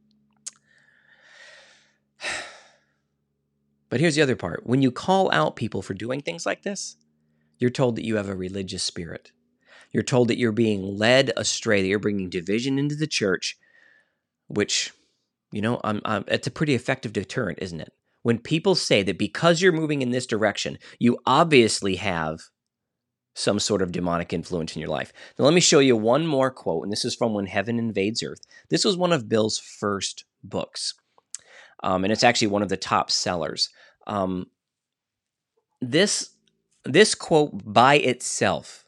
But here's the other part. When you call out people for doing things like this, you're told that you have a religious spirit. You're told that you're being led astray, that you're bringing division into the church, which, you know, I'm, I'm, it's a pretty effective deterrent, isn't it? When people say that because you're moving in this direction, you obviously have some sort of demonic influence in your life. Now, let me show you one more quote, and this is from When Heaven Invades Earth. This was one of Bill's first books, um, and it's actually one of the top sellers. Um, this... This quote by itself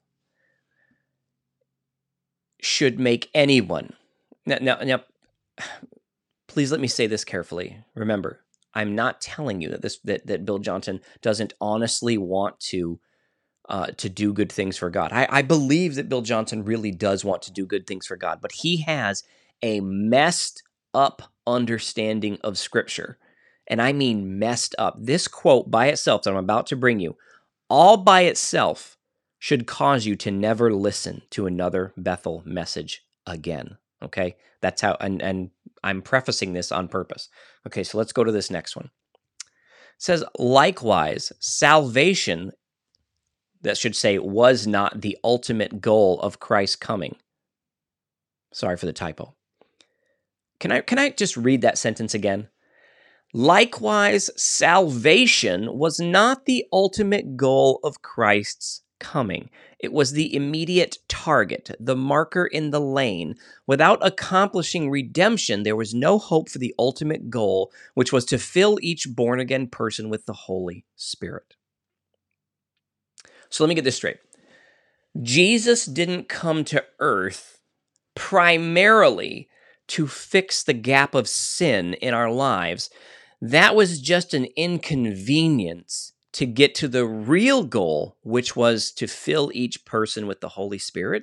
should make anyone, now, now, now, please let me say this carefully. Remember, I'm not telling you that this that, that Bill Johnson doesn't honestly want to uh, to do good things for God. I, I believe that Bill Johnson really does want to do good things for God, but he has a messed up understanding of Scripture, and I mean messed up. This quote by itself that I'm about to bring you, all by itself, should cause you to never listen to another Bethel message again, okay? That's how, and, and I'm prefacing this on purpose. Okay, so let's go to this next one. It says, likewise, salvation, that should say, was not the ultimate goal of Christ's coming. Sorry for the typo. Can I, can I just read that sentence again? Likewise, salvation was not the ultimate goal of Christ's coming. It was the immediate target, the marker in the lane. Without accomplishing redemption, there was no hope for the ultimate goal, which was to fill each born-again person with the Holy Spirit. So let me get this straight. Jesus didn't come to earth primarily to fix the gap of sin in our lives. That was just an inconvenience to get to the real goal, which was to fill each person with the Holy Spirit.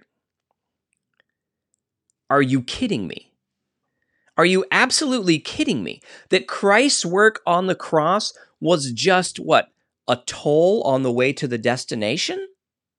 Are you kidding me? Are you absolutely kidding me? That Christ's work on the cross was just, what, a toll on the way to the destination?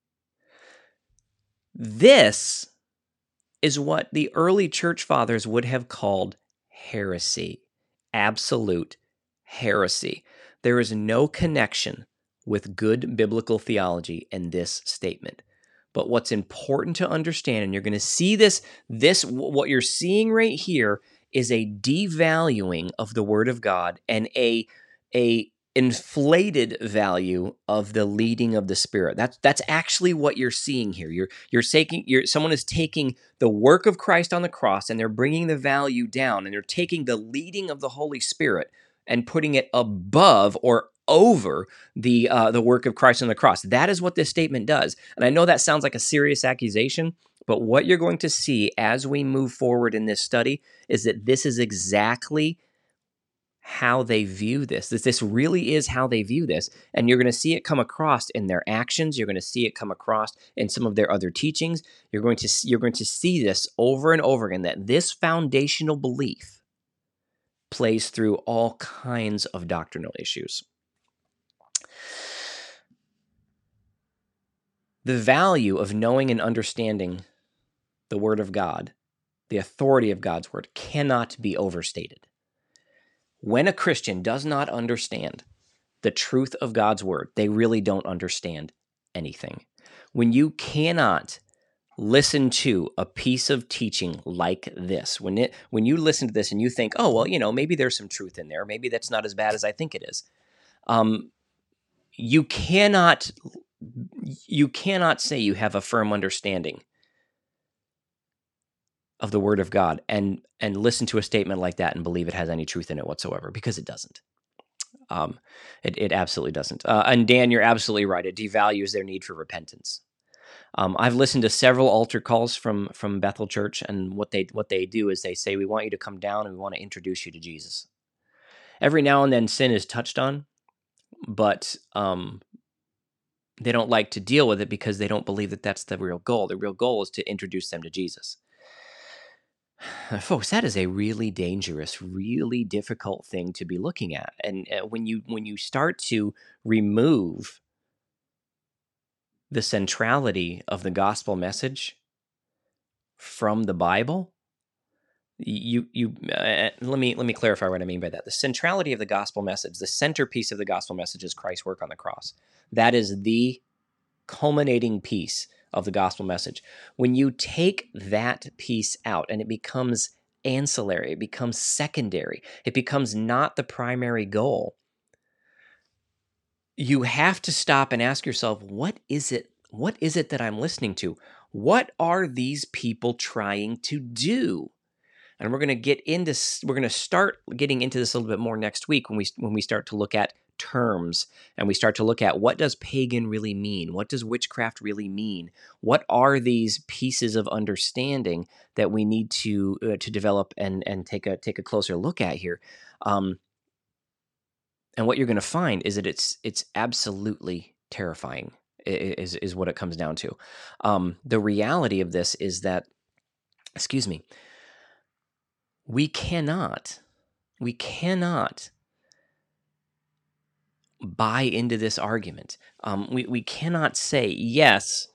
This is what the early church fathers would have called heresy. Absolute heresy. There is no connection with good biblical theology in this statement. But what's important to understand, and you're going to see this, this, what you're seeing right here is a devaluing of the Word of God and a, a inflated value of the leading of the Spirit. That's that's actually what you're seeing here. You're you're taking you're someone is taking the work of Christ on the cross and they're bringing the value down, and they're taking the leading of the Holy Spirit and putting it above or over the uh, the work of Christ on the cross. That is what this statement does. And I know that sounds like a serious accusation, but what you're going to see as we move forward in this study is that this is exactly how they view this. This this really is how they view this, and you're going to see it come across in their actions. You're going to see it come across in some of their other teachings. You're going to you're going to see this over and over again, that this foundational belief plays through all kinds of doctrinal issues. The value of knowing and understanding the Word of God, the authority of God's Word, cannot be overstated. When a Christian does not understand the truth of God's Word, they really don't understand anything. When you cannot listen to a piece of teaching like this, when it when you listen to this and you think, oh, well, you know, maybe there's some truth in there, maybe that's not as bad as I think it is, um, you cannot you cannot say you have a firm understanding of the Word of God and and listen to a statement like that and believe it has any truth in it whatsoever, because it doesn't. Um, it, it absolutely doesn't. Uh, and Dan, you're absolutely right. It devalues their need for repentance. Um, I've listened to several altar calls from from Bethel Church, and what they what they do is they say, we want you to come down and we want to introduce you to Jesus. Every now and then sin is touched on, but um, they don't like to deal with it because they don't believe that that's the real goal. The real goal is to introduce them to Jesus. Folks, that is a really dangerous, really difficult thing to be looking at. And uh, when you when you start to remove the centrality of the gospel message from the Bible, you you uh, let me let me clarify what I mean by that. The centrality of the gospel message, the centerpiece of the gospel message, is Christ's work on the cross. That is the culminating piece of the gospel message. When you take that piece out and it becomes ancillary, it becomes secondary, it becomes not the primary goal, you have to stop and ask yourself, what is it? What is it that I'm listening to? What are these people trying to do? And we're going to get into we're going to start getting into this a little bit more next week when we when we start to look at terms and we start to look at, what does pagan really mean? What does witchcraft really mean? What are these pieces of understanding that we need to uh, to develop and and take a take a closer look at here? Um, and what you're going to find is that it's it's absolutely terrifying. Is is what it comes down to. Um, the reality of this is that, excuse me, we cannot, we cannot buy into this argument. Um, we, we cannot say, yes,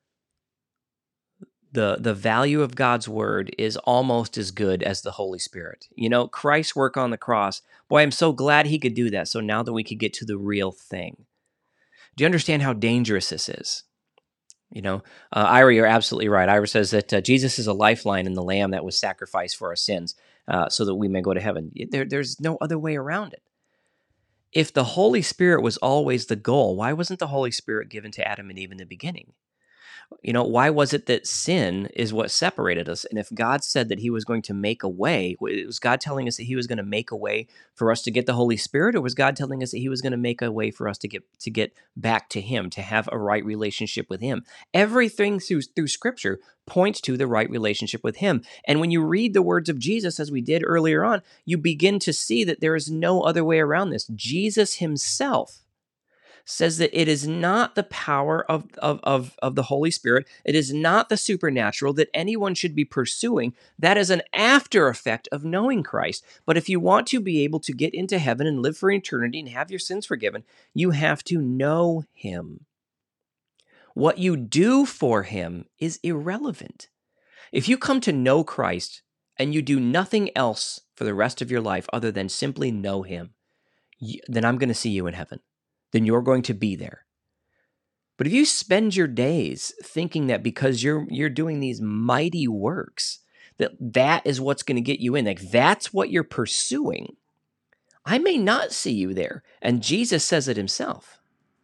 the, the value of God's word is almost as good as the Holy Spirit. You know, Christ's work on the cross, boy, I'm so glad he could do that. So now that we could get to the real thing. Do you understand how dangerous this is? You know, uh, Ira, you're absolutely right. Ira says that uh, Jesus is a lifeline in the lamb that was sacrificed for our sins uh, so that we may go to heaven. There, there's no other way around it. If the Holy Spirit was always the goal, why wasn't the Holy Spirit given to Adam and Eve in the beginning? You know, why was it that sin is what separated us? And if God said that he was going to make a way, was God telling us that he was going to make a way for us to get the Holy Spirit, or was God telling us that he was going to make a way for us to get to get back to him, to have a right relationship with him? Everything through, through Scripture points to the right relationship with him. And when you read the words of Jesus, as we did earlier on, you begin to see that there is no other way around this. Jesus himself says that it is not the power of, of, of, of the Holy Spirit, it is not the supernatural that anyone should be pursuing. That is an after effect of knowing Christ. But if you want to be able to get into heaven and live for eternity and have your sins forgiven, you have to know him. What you do for him is irrelevant. If you come to know Christ and you do nothing else for the rest of your life other than simply know him, then I'm going to see you in heaven. Then you're going to be there. But if you spend your days thinking that because you're you're doing these mighty works, that that is what's going to get you in, like that's what you're pursuing, I may not see you there. And Jesus says it himself.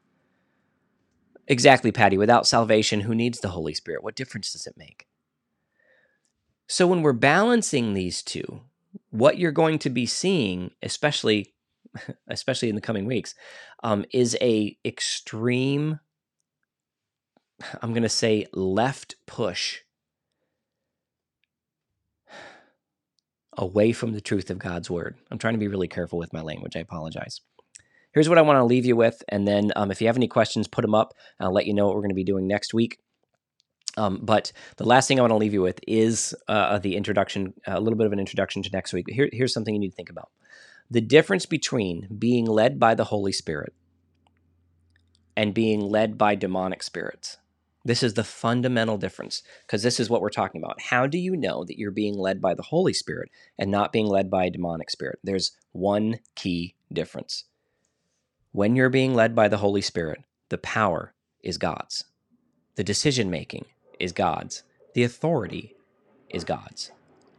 Exactly, Patty. Without salvation, who needs the Holy Spirit? What difference does it make? So when we're balancing these two, what you're going to be seeing, especially especially in the coming weeks, um, is a extreme, I'm going to say, left push away from the truth of God's word. I'm trying to be really careful with my language. I apologize. Here's what I want to leave you with, and then um, if you have any questions, put them up. I'll let you know what we're going to be doing next week. Um, but the last thing I want to leave you with is uh, the introduction, a little bit of an introduction to next week. Here, here's something you need to think about. The difference between being led by the Holy Spirit and being led by demonic spirits. This is the fundamental difference, because this is what we're talking about. How do you know that you're being led by the Holy Spirit and not being led by a demonic spirit? There's one key difference. When you're being led by the Holy Spirit, the power is God's. The decision-making is God's. The authority is God's.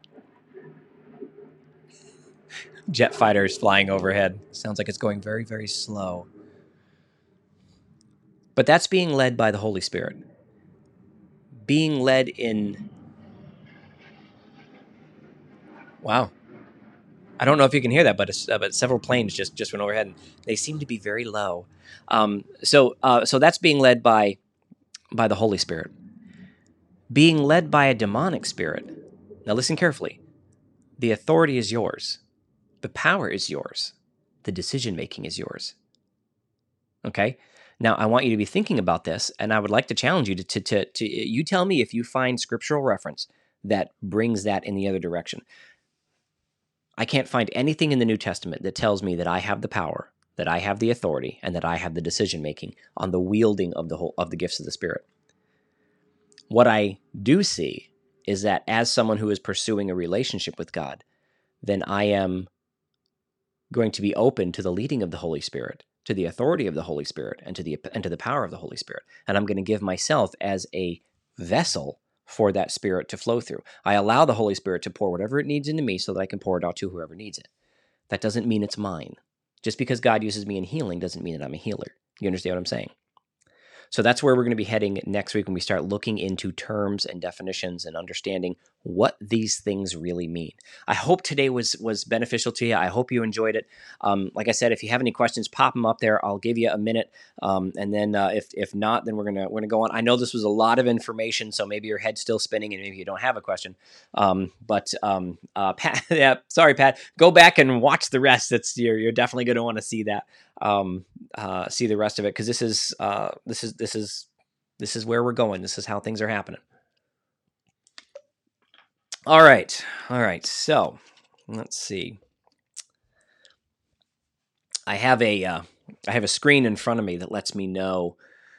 Jet fighters flying overhead. Sounds like it's going very, very slow. But that's being led by the Holy Spirit. Being led in... Wow. I don't know if you can hear that, but uh, but several planes just, just went overhead, and they seem to be very low. Um, so uh, so that's being led by by the Holy Spirit. Being led by a demonic spirit. Now listen carefully. The authority is yours. The power is yours. The decision-making is yours. Okay? Now, I want you to be thinking about this, and I would like to challenge you to, to, to, to you tell me if you find scriptural reference that brings that in the other direction. I can't find anything in the New Testament that tells me that I have the power, that I have the authority, and that I have the decision-making on the wielding of the whole of the gifts of the Spirit. What I do see is that as someone who is pursuing a relationship with God, then I am going to be open to the leading of the Holy Spirit, to the authority of the Holy Spirit, and to the and to the power of the Holy Spirit. And I'm going to give myself as a vessel for that Spirit to flow through. I allow the Holy Spirit to pour whatever it needs into me so that I can pour it out to whoever needs it. That doesn't mean it's mine. Just because God uses me in healing doesn't mean that I'm a healer. You understand what I'm saying? So that's where we're going to be heading next week when we start looking into terms and definitions and understanding what these things really mean. I hope today was was beneficial to you. I hope you enjoyed it. Um, like I said, if you have any questions, pop them up there. I'll give you a minute, um, and then uh, if if not, then we're gonna we're gonna go on. I know this was a lot of information, so maybe your head's still spinning and maybe you don't have a question. Um, but um, uh, Pat, yeah, sorry, Pat. Go back and watch the rest. It's you're you're definitely going to want to see that. Um, uh, see the rest of it, because this is uh, this is this is this is where we're going. This is how things are happening. All right, all right. So let's see. I have a uh, I have a screen in front of me that lets me know.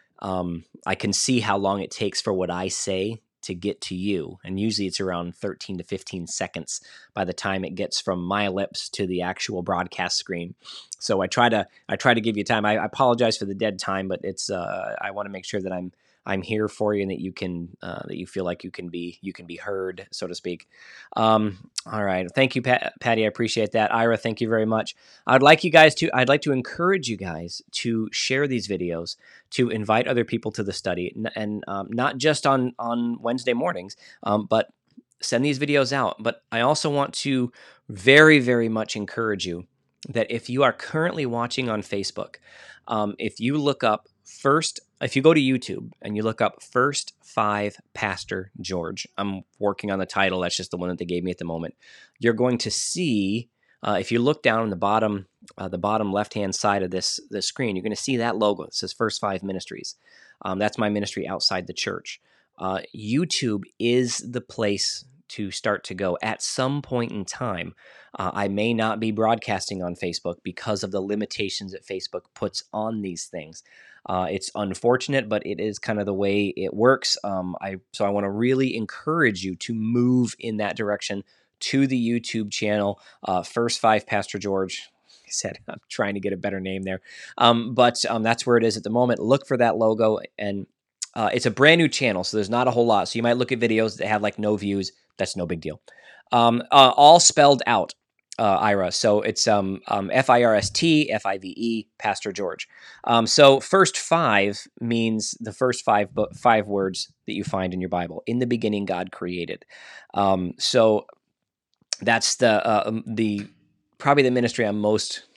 Um, I can see how long it takes for what I say to get to you, and usually it's around thirteen to fifteen seconds by the time it gets from my lips to the actual broadcast screen. So I try to I try to give you time. I, I apologize for the dead time, but it's uh, I want to make sure that I'm I'm here for you and that you can uh, that you feel like you can be you can be heard, so to speak. Um, all right, thank you, Pat, Patty. I appreciate that. Ira, thank you very much. I'd like you guys to I'd like to encourage you guys to share these videos, to invite other people to the study, and um, not just on on Wednesday mornings, um, but send these videos out. But I also want to very very much encourage you that if you are currently watching on Facebook, um, if you look up first, if you go to YouTube and you look up First Five Pastor George, I'm working on the title. That's just the one that they gave me at the moment. You're going to see, uh, if you look down on the bottom, uh, the bottom left-hand side of this, this screen, you're going to see that logo. It says First Five Ministries. Um, that's my ministry outside the church. Uh, YouTube is the place to start to go at some point in time. Uh, I may not be broadcasting on Facebook because of the limitations that Facebook puts on these things. Uh, it's unfortunate, but it is kind of the way it works. Um, I so I want to really encourage you to move in that direction to the YouTube channel, uh, First Five Pastor George. Like I said, I'm trying to get a better name there, um, but um, that's where it is at the moment. Look for that logo, and uh, it's a brand new channel, so there's not a whole lot. So you might look at videos that have like no views. That's no big deal. Um, uh, all spelled out. Uh, Ira. So it's um, um, F I R S T, F I V E, Pastor George. Um, so first five means the first five five words that you find in your Bible. In the beginning, God created. Um, so that's the uh, the probably the ministry I'm most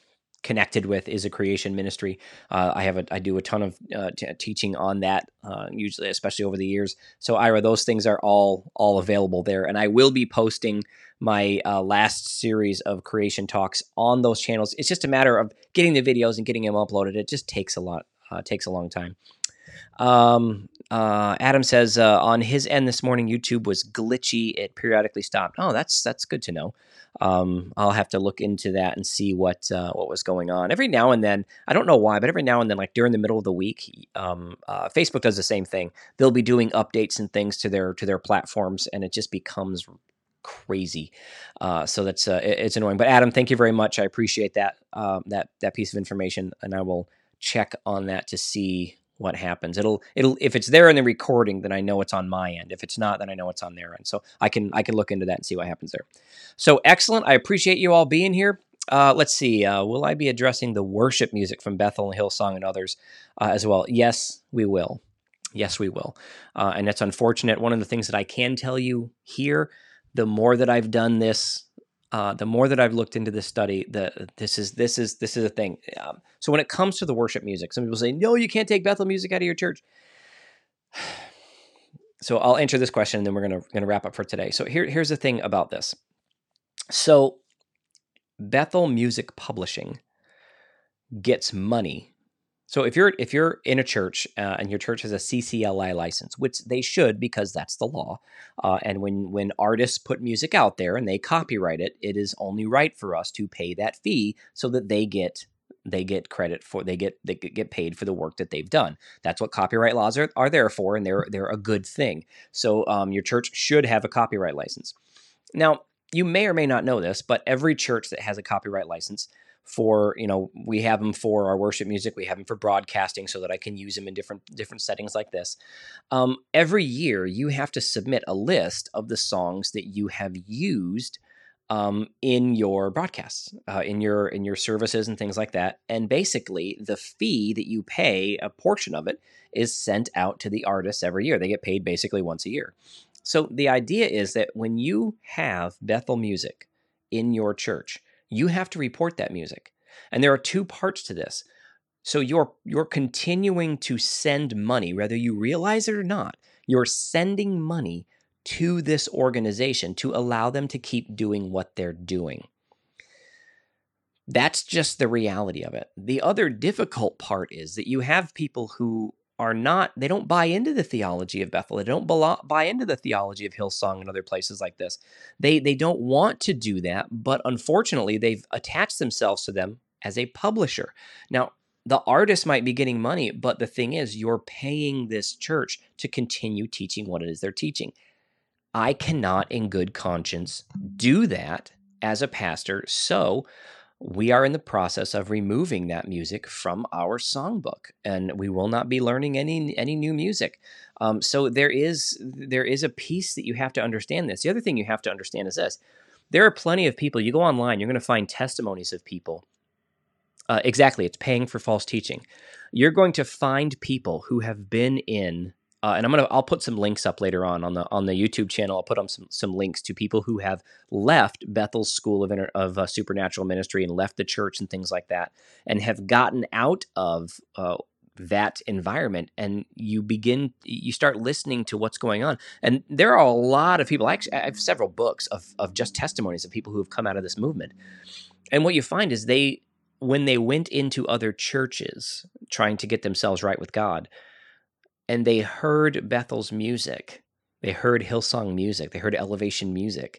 connected with is a creation ministry. Uh, I have a, I do a ton of uh, t- teaching on that, uh, usually, especially over the years. So Ira, those things are all all available there, and I will be posting my uh, last series of creation talks on those channels. It's just a matter of getting the videos and getting them uploaded. It just takes a lot, uh, takes a long time. Um, uh, Adam says uh, on his end this morning, YouTube was glitchy. It periodically stopped. Oh, that's that's good to know. Um, I'll have to look into that and see what uh, what was going on. Every now and then, I don't know why, but every now and then, like during the middle of the week, um, uh, Facebook does the same thing. They'll be doing updates and things to their to their platforms, and it just becomes crazy. Uh, so that's uh, it, it's annoying. But Adam, thank you very much. I appreciate that uh, that that piece of information, and I will check on that to see what happens. It'll it'll if it's there in the recording, then I know it's on my end. If it's not, then I know it's on their end. So I can I can look into that and see what happens there. So excellent. I appreciate you all being here. Uh, let's see. Uh, will I be addressing the worship music from Bethel and Hillsong and others uh, as well? Yes, we will. Yes, we will. Uh, and that's unfortunate. One of the things that I can tell you here, the more that I've done this, uh, the more that I've looked into this study, the this is this is this is a thing. Um, so when it comes to the worship music, some people say, "No, you can't take Bethel music out of your church." So I'll answer this question, and then we're gonna gonna wrap up for today. So here here's the thing about this. So Bethel Music Publishing gets money. So if you're if you're in a church uh, and your church has a C C L I license, which they should because that's the law, uh, and when when artists put music out there and they copyright it, it is only right for us to pay that fee so that they get they get credit for they get they get paid for the work that they've done. That's what copyright laws are, are there for, and they're they're a good thing. So um, your church should have a copyright license. Now, you may or may not know this, but every church that has a copyright license for, you know, we have them for our worship music, we have them for broadcasting so that I can use them in different different settings like this. Um, every year, you have to submit a list of the songs that you have used um, in your broadcasts, uh, in your in your services and things like that. And basically, the fee that you pay, a portion of it, is sent out to the artists every year. They get paid basically once a year. So the idea is that when you have Bethel music in your church, you have to report that music. And there are two parts to this. So you're you're continuing to send money, whether you realize it or not. You're sending money to this organization to allow them to keep doing what they're doing. That's just the reality of it. The other difficult part is that you have people who are not, they don't buy into the theology of Bethel. They don't buy into the theology of Hillsong and other places like this. They they don't want to do that, but unfortunately, they've attached themselves to them as a publisher. Now, the artist might be getting money, but the thing is, you're paying this church to continue teaching what it is they're teaching. I cannot, in good conscience, do that as a pastor, so we are in the process of removing that music from our songbook, and we will not be learning any any new music. Um, so there is there is a piece that you have to understand this. The other thing you have to understand is this. There are plenty of people, you go online, you're going to find testimonies of people. Uh, exactly, it's paying for false teaching. You're going to find people who have been in Uh, and I'm gonna I'll put some links up later on on the on the YouTube channel. I'll put on some some links to people who have left Bethel's School of Inter, of uh, Supernatural Ministry and left the church and things like that, and have gotten out of uh, that environment. And you begin you start listening to what's going on. And there are a lot of people. Actually, I have several books of of just testimonies of people who have come out of this movement. And what you find is they when they went into other churches trying to get themselves right with God, and they heard Bethel's music, they heard Hillsong music, they heard Elevation music,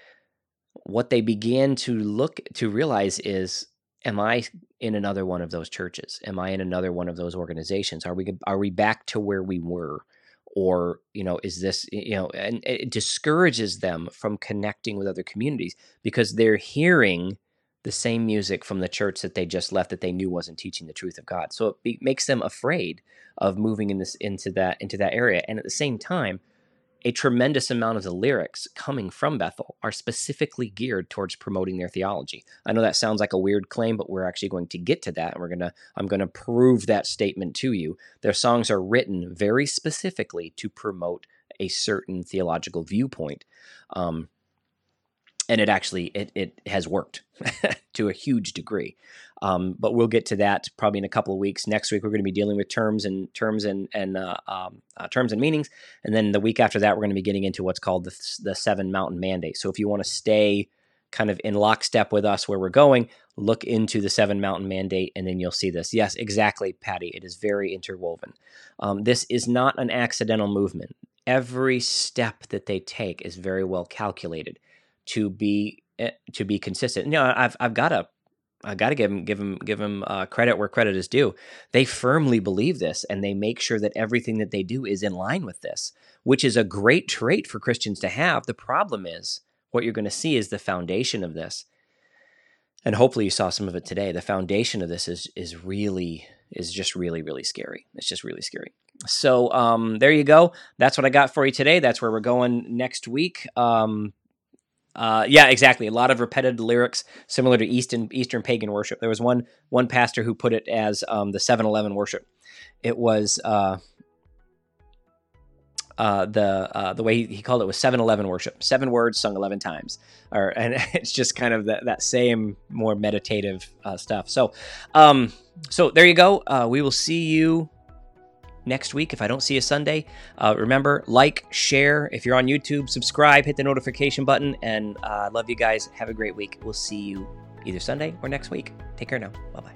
what they began to look to realize is, am I in another one of those churches? Am I in another one of those organizations? Are we are we back to where we were? Or, you know, is this, you know, and it discourages them from connecting with other communities because they're hearing the same music from the church that they just left that they knew wasn't teaching the truth of God. So it be, makes them afraid of moving in this into that into that area. And at the same time, a tremendous amount of the lyrics coming from Bethel are specifically geared towards promoting their theology. I know that sounds like a weird claim, but we're actually going to get to that, and we're gonna I'm going to prove that statement to you. Their songs are written very specifically to promote a certain theological viewpoint. Um, And it actually, it, it has worked to a huge degree. Um, but we'll get to that probably in a couple of weeks. Next week, we're going to be dealing with terms and terms and, and uh, um, uh, terms and meanings. And then the week after that, we're going to be getting into what's called the, the Seven Mountain Mandate. So if you want to stay kind of in lockstep with us where we're going, look into the Seven Mountain Mandate, and then you'll see this. Yes, exactly, Patty. It is very interwoven. Um, this is not an accidental movement. Every step that they take is very well calculated to be uh, to be consistent. You know, I've I've got to I got to give them give them give them uh, credit where credit is due. They firmly believe this, and they make sure that everything that they do is in line with this, which is a great trait for Christians to have. The problem is, what you're going to see is the foundation of this, and hopefully you saw some of it today. The foundation of this is is really is just really really scary. It's just really scary. So um, there you go. That's what I got for you today. That's where we're going next week. Um, uh, yeah, exactly. A lot of repetitive lyrics similar to Eastern Eastern pagan worship. There was one one pastor who put it as um, the seven eleven worship. It was uh, uh, the uh, the way he, he called it was seven eleven worship. Seven words sung eleven times, or and it's just kind of that that same more meditative uh, stuff. So, um, so there you go. Uh, we will see you next week. If I don't see you Sunday, uh, remember, like, share. If you're on YouTube, subscribe, hit the notification button, and I uh, love you guys. Have a great week. We'll see you either Sunday or next week. Take care now. Bye-bye.